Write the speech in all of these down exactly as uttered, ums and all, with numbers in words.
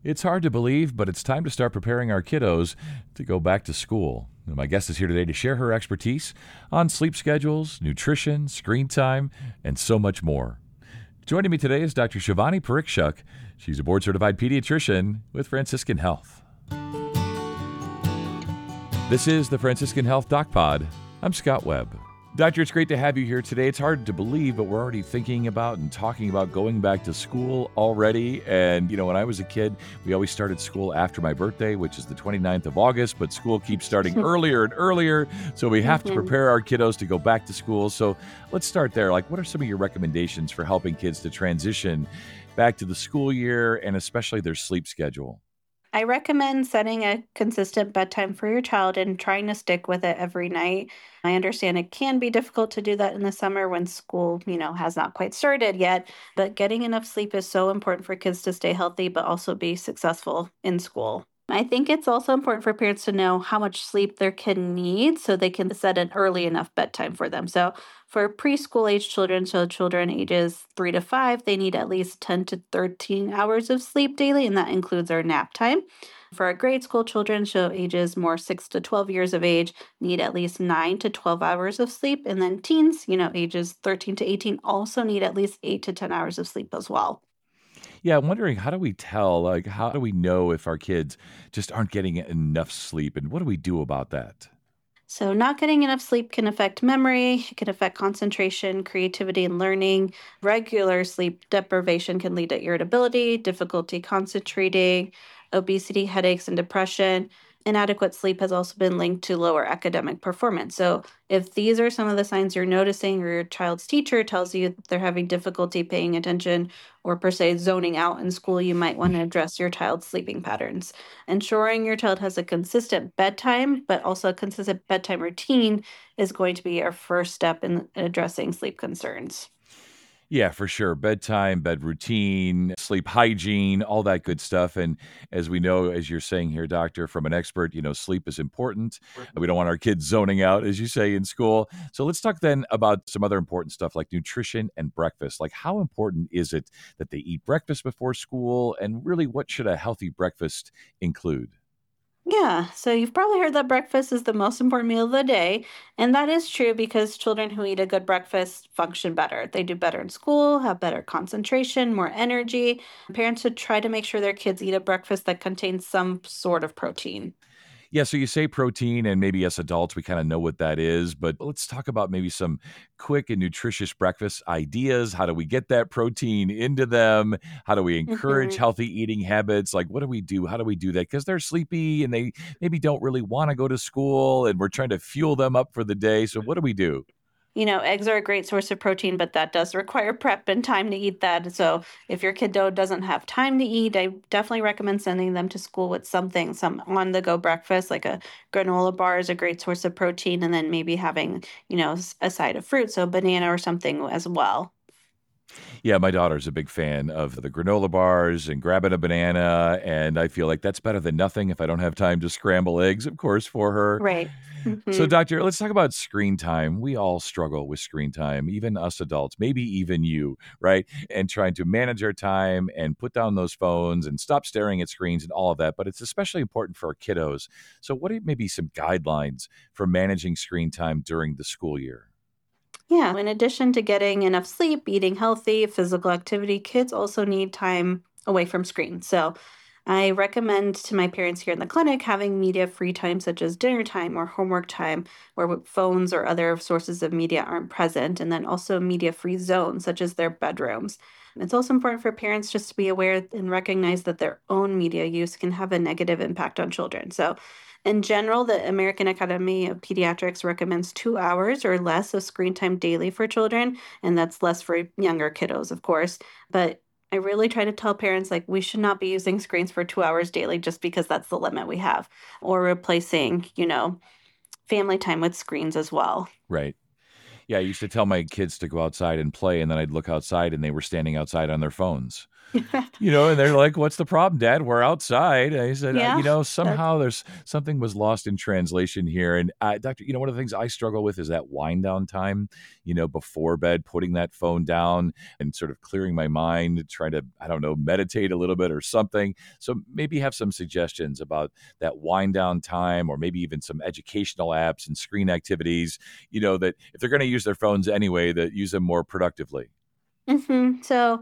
It's hard to believe, but it's time to start preparing our kiddos to go back to school. And my guest is here today to share her expertise on sleep schedules, nutrition, screen time, and so much more. Joining me today is Doctor Shivani Parikshuk. She's a board-certified pediatrician with Franciscan Health. This is the Franciscan Health Doc Pod. I'm Scott Webb. Doctor, it's great to have you here today. It's hard to believe, but we're already thinking about and talking about going back to school already. And, you know, when I was a kid, we always started school after my birthday, which is the twenty-ninth of August, but school keeps starting earlier and earlier. So we have to prepare our kiddos to go back to school. So let's start there. Like, what are some of your recommendations for helping kids to transition back to the school year and especially their sleep schedule? I recommend setting a consistent bedtime for your child and trying to stick with it every night. I understand it can be difficult to do that in the summer when school, you know, has not quite started yet, but getting enough sleep is so important for kids to stay healthy, but also be successful in school. I think it's also important for parents to know how much sleep their kid needs so they can set an early enough bedtime for them. So for preschool age children, so children ages three to five, they need at least ten to thirteen hours of sleep daily, and that includes our nap time. For our grade school children, so ages more six to twelve years of age, need at least nine to twelve hours of sleep. And then teens, you know, ages thirteen to eighteen also need at least eight to ten hours of sleep as well. Yeah, I'm wondering, how do we tell, like, how do we know if our kids just aren't getting enough sleep, and what do we do about that? So, not getting enough sleep can affect memory, it can affect concentration, creativity, and learning. Regular sleep deprivation can lead to irritability, difficulty concentrating, obesity, headaches, and depression. Inadequate sleep has also been linked to lower academic performance. So, if these are some of the signs you're noticing, or your child's teacher tells you that they're having difficulty paying attention or, per se, zoning out in school, you might want to address your child's sleeping patterns. Ensuring your child has a consistent bedtime, but also a consistent bedtime routine, is going to be our first step in addressing sleep concerns. Yeah, for sure. Bedtime, bed routine, sleep hygiene, all that good stuff. And as we know, as you're saying here, doctor, from an expert, you know, sleep is important. We don't want our kids zoning out, as you say, in school. So let's talk then about some other important stuff like nutrition and breakfast. Like, how important is it that they eat breakfast before school? And really, what should a healthy breakfast include? Yeah, so you've probably heard that breakfast is the most important meal of the day. And that is true because children who eat a good breakfast function better. They do better in school, have better concentration, more energy. Parents should try to make sure their kids eat a breakfast that contains some sort of protein. Yeah, so you say protein, and maybe as adults, we kind of know what that is, but let's talk about maybe some quick and nutritious breakfast ideas. How do we get that protein into them? How do we encourage Mhm. healthy eating habits? Like, what do we do? How do we do that? Because they're sleepy and they maybe don't really want to go to school, and we're trying to fuel them up for the day. So, what do we do? You know, eggs are a great source of protein, but that does require prep and time to eat that. So if your kiddo doesn't have time to eat, I definitely recommend sending them to school with something, some on the go breakfast, like a granola bar is a great source of protein, and then maybe having, you know, s- a side of fruit, so banana or something as well. Yeah, my daughter's a big fan of the granola bars and grabbing a banana, and I feel like that's better than nothing if I don't have time to scramble eggs, of course, for her. Right. So, hmm doctor, let's talk about screen time. We all struggle with screen time, even us adults, maybe even you, right? And trying to manage our time and put down those phones and stop staring at screens and all of that. But it's especially important for our kiddos. So, what are maybe some guidelines for managing screen time during the school year? Yeah. In addition to getting enough sleep, eating healthy, physical activity, kids also need time away from screens. So I recommend to my parents here in the clinic having media free time, such as dinner time or homework time, where w- phones or other sources of media aren't present, and then also media free zones, such as their bedrooms. It's also important for parents just to be aware and recognize that their own media use can have a negative impact on children. So, in general, the American Academy of Pediatrics recommends two hours or less of screen time daily for children, and that's less for younger kiddos, of course. But I really try to tell parents like we should not be using screens for two hours daily just because that's the limit we have, or replacing, you know, family time with screens as well. Right. Yeah, I used to tell my kids to go outside and play, and then I'd look outside and they were standing outside on their phones. You know, and they're like, "What's the problem, Dad? We're outside." And I said, uh, Yeah, "You know, that's somehow there's something was lost in translation here." And uh, Doctor, you know, one of the things I struggle with is that wind down time. You know, before bed, putting that phone down and sort of clearing my mind, trying to, I don't know, meditate a little bit or something. So maybe have some suggestions about that wind down time, or maybe even some educational apps and screen activities. You know, that if they're going to use their phones anyway, that use them more productively. hmm So,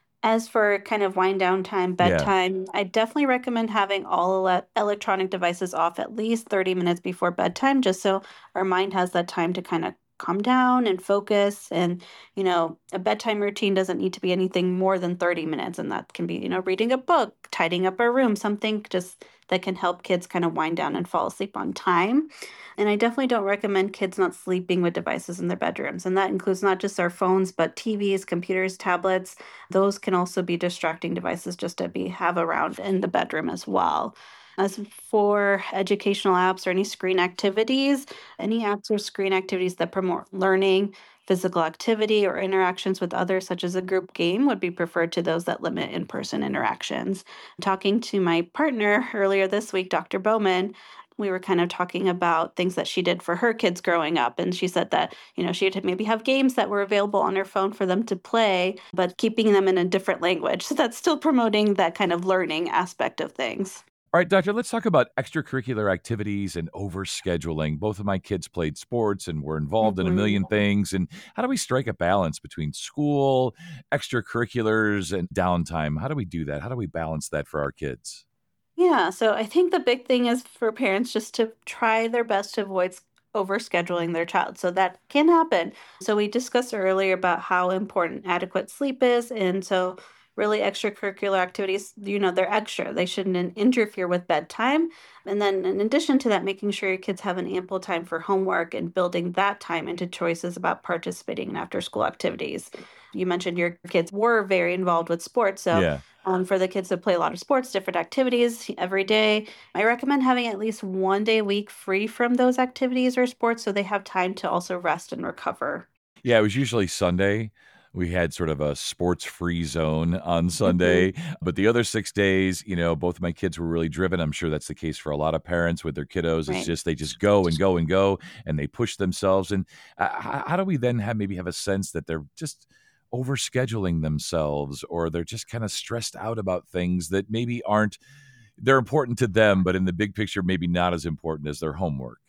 as for kind of wind down time, Yeah. bedtime, I definitely recommend having all ele- electronic devices off at least thirty minutes before bedtime, just so our mind has that time to kind of calm down and focus. And, you know, a bedtime routine doesn't need to be anything more than thirty minutes. And that can be, you know, reading a book, tidying up our room, something just that can help kids kind of wind down and fall asleep on time. And I definitely don't recommend kids not sleeping with devices in their bedrooms. And that includes not just our phones, but T Vs, computers, tablets. Those can also be distracting devices just to be have around in the bedroom as well. As for educational apps or any screen activities, any apps or screen activities that promote learning, physical activity, or interactions with others, such as a group game, would be preferred to those that limit in person interactions. Talking to my partner earlier this week, Doctor Bowman, we were kind of talking about things that she did for her kids growing up. And she said that, you know, she'd maybe have games that were available on her phone for them to play, but keeping them in a different language. So that's still promoting that kind of learning aspect of things. All right, Doctor, let's talk about extracurricular activities and overscheduling. Both of my kids played sports and were involved in a hmm million things. And how do we strike a balance between school, extracurriculars, and downtime? How do we do that? How do we balance that for our kids? Yeah, so I think the big thing is for parents just to try their best to avoid s- overscheduling their child. So that can happen. So we discussed earlier about how important adequate sleep is. And so really extracurricular activities, you know, they're extra. They shouldn't in- interfere with bedtime. And then in addition to that, making sure your kids have an ample time for homework and building that time into choices about participating in after school activities. You mentioned your kids were very involved with sports. So Yeah. um, for the kids that play a lot of sports, different activities every day. I recommend having at least one day a week free from those activities or sports so they have time to also rest and recover. Yeah, it was usually Sunday. We had sort of a sports free zone on hmm Sunday, but the other six days, you know, both of my kids were really driven. I'm sure that's the case for a lot of parents with their kiddos. It's Right. just they just go and go and go and they push themselves. And uh, how, how do we then have maybe have a sense that they're just overscheduling themselves, or they're just kind of stressed out about things that maybe aren't they're important to them, but in the big picture, maybe not as important as their homework?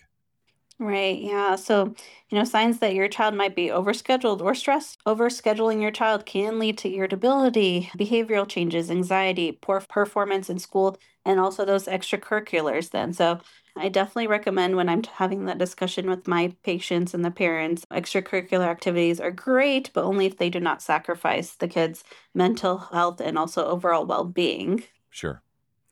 Right. Yeah. So, you know, signs that your child might be overscheduled or stressed. Overscheduling your child can lead to irritability, behavioral changes, anxiety, poor performance in school, and also those extracurriculars then. So, I definitely recommend when I'm having that discussion with my patients and the parents, extracurricular activities are great, but only if they do not sacrifice the kids' mental health and also overall well-being. Sure.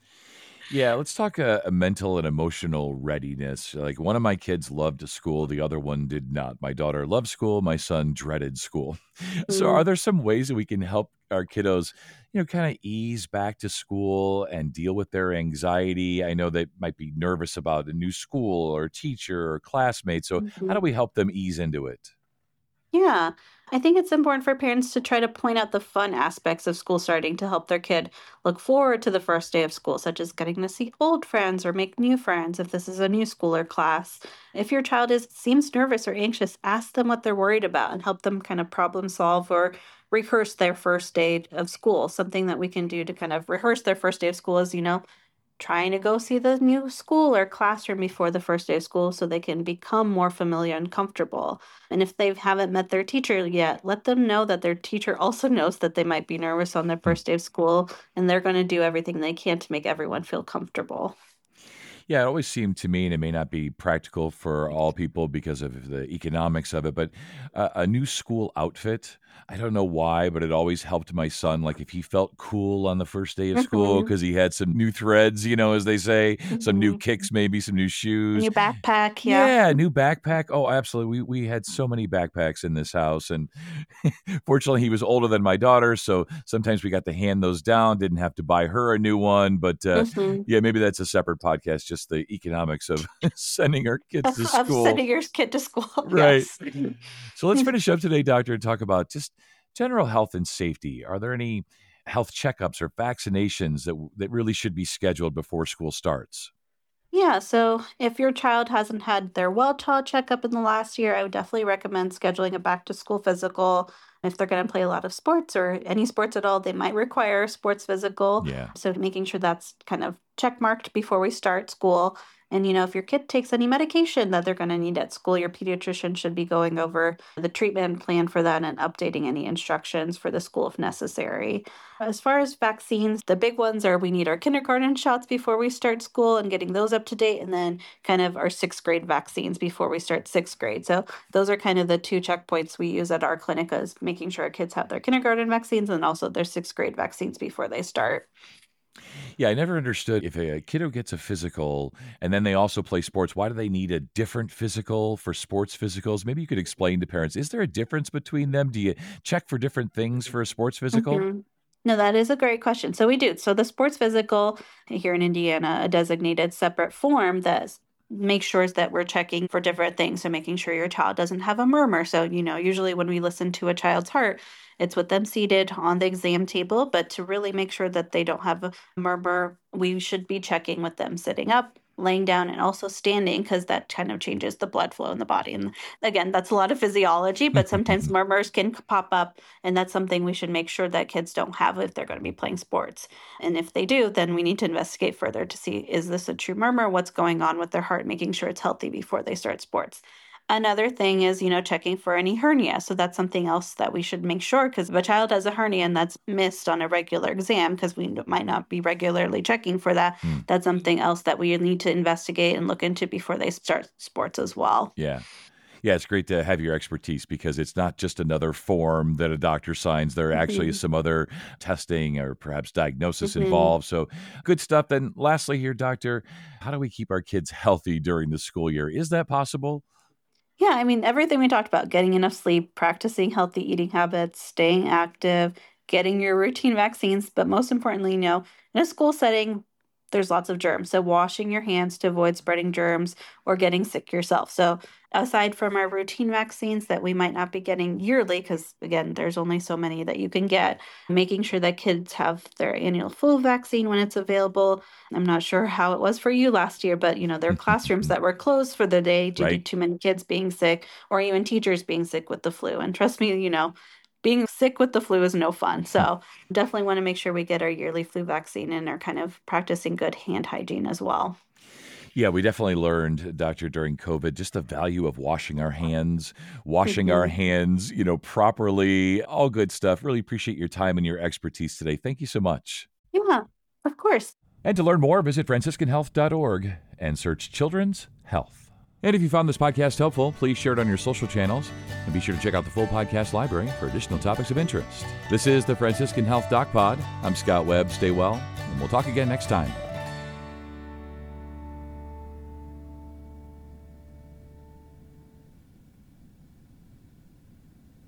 Yeah, let's talk uh, a mental and emotional readiness. Like one of my kids loved school, the other one did not. My daughter loved school, my son dreaded school. So, are Mm. there some ways that we can help our kiddos, you know, kind of ease back to school and deal with their anxiety? I know they might be nervous about a new school or teacher or classmates. So, how do Mhm. we help them ease into it? Yeah, I think it's important for parents to try to point out the fun aspects of school starting to help their kid look forward to the first day of school, such as getting to see old friends or make new friends if this is a new school or class. If your child is seems nervous or anxious, ask them what they're worried about and help them kind of problem solve or rehearse their first day of school. Something that we can do to kind of rehearse their first day of school is, you know, trying to go see the new school or classroom before the first day of school so they can become more familiar and comfortable. And if they haven't met their teacher yet, let them know that their teacher also knows that they might be nervous on their Hmm. first day of school and they're going to do everything they can to make everyone feel comfortable. Yeah, it always seemed to me, and it may not be practical for all people because of the economics of it, but uh, a new school outfit, I don't know why, but it always helped my son. Like if he felt cool on the first day of school hmm because he had some new threads, you know, as they say, some new hmm kicks, maybe some new shoes. New backpack, yeah. Yeah, new backpack. Oh, absolutely. We we had so many backpacks in this house, and fortunately, he was older than my daughter, so sometimes we got to hand those down. Didn't have to buy her a new one, but uh, hmm yeah, maybe that's a separate podcast. Just the economics of sending our kids to Of school, sending your kid to school, right? yes. So let's finish up today, Doctor, and talk about just general health and safety. Are there any health checkups or vaccinations that, that really should be scheduled before school starts? Yeah, so if your child hasn't had their well-child checkup in the last year, I would definitely recommend scheduling a back-to-school physical. If they're going to play a lot of sports or any sports at all, they might require a sports physical. Yeah. So making sure that's kind of check marked before we start school. And, you know, if your kid takes any medication that they're going to need at school, your pediatrician should be going over the treatment plan for that and updating any instructions for the school if necessary. As far as vaccines, the big ones are we need our kindergarten shots before we start school and getting those up to date, and then kind of our sixth grade vaccines before we start sixth grade. So those are kind of the two checkpoints we use at our clinic, is making sure our kids have their kindergarten vaccines and also their sixth grade vaccines before they start. Yeah, I never understood if a kiddo gets a physical and then they also play sports, why do they need a different physical for sports physicals? Maybe you could explain to parents, is there a difference between them? Do you check for different things for a sports physical? Mhm. No, that is a great question. So we do. So the sports physical here in Indiana, a designated separate form that s- makes sure that we're checking for different things. So making sure your child doesn't have a murmur. So, you know, usually when we listen to a child's heart, it's with them seated on the exam table. But to really make sure that they don't have a murmur, we should be checking with them sitting up, laying down, and also standing, because that kind of changes the blood flow in the body. And again, that's a lot of physiology, but sometimes murmurs can pop up, and that's something we should make sure that kids don't have if they're going to be playing sports. And if they do, then we need to investigate further to see, is this a true murmur? What's going on with their heart? Making sure it's healthy before they start sports. Another thing is, you know, checking for any hernia. So that's something else that we should make sure, because if a child has a hernia and that's missed on a regular exam, because we n- might not be regularly checking for that, Hmm. that's something else that we need to investigate and look into before they start sports as well. Yeah. Yeah, it's great to have your expertise because it's not just another form that a doctor signs. There actually is Mhm. some other testing or perhaps diagnosis Mhm. involved. So good stuff. Then lastly here, doctor, how do we keep our kids healthy during the school year? Is that possible? Yeah, I mean, everything we talked about, getting enough sleep, practicing healthy eating habits, staying active, getting your routine vaccines, but most importantly, you know, in a school setting, there's lots of germs. So washing your hands to avoid spreading germs or getting sick yourself. So aside from our routine vaccines that we might not be getting yearly, because again, there's only so many that you can get, making sure that kids have their annual flu vaccine when it's available. I'm not sure how it was for you last year, but you know, there are classrooms that were closed for the day due to Right? too many kids being sick or even teachers being sick with the flu. And trust me, you know, being sick with the flu is no fun. So definitely want to make sure we get our yearly flu vaccine and are kind of practicing good hand hygiene as well. Yeah, we definitely learned, doctor, during COVID, just the value of washing our hands, washing our Mhm. hands, you know, properly, all good stuff. Really appreciate your time and your expertise today. Thank you so much. Yeah, of course. And to learn more, visit franciscan health dot org and search Children's Health. And if you found this podcast helpful, please share it on your social channels and be sure to check out the full podcast library for additional topics of interest. This is the Franciscan Health Doc Pod. I'm Scott Webb. Stay well, and we'll talk again next time.